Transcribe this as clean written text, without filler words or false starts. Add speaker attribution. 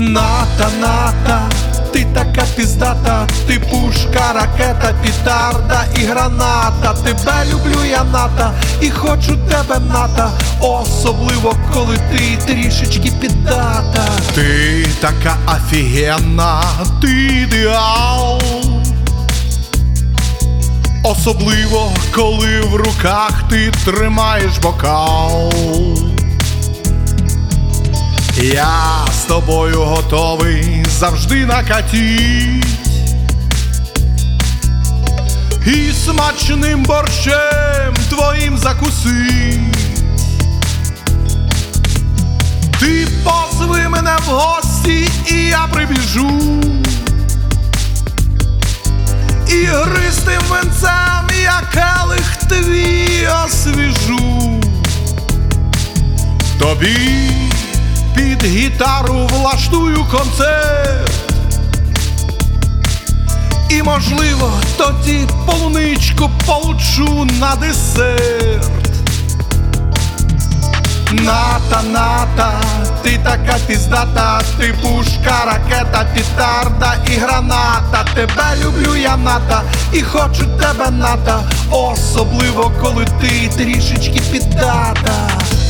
Speaker 1: Ната, ната, ти така піздата, ти пушка, ракета, петарда і граната. Тебе люблю я, ната, і хочу тебе, ната, особливо коли ти трішечки піддата.
Speaker 2: Ти така офігенна, ти ідеал, особливо коли в руках ти тримаєш бокал. Я з тобою готовий завжди накатіть і смачним борщем твоїм закусить. Ти позви мене в гості, і я прибіжу, і гристим винцем я келих твій освіжу. Тобі під гітару влаштую концерт, і, можливо, тоді полуничку получу на десерт. Ната, ната, ти така піздата, ти пушка, ракета, петарда і граната. Тебе люблю я, ната, і хочу тебе, ната, особливо коли ти трішечки піддата.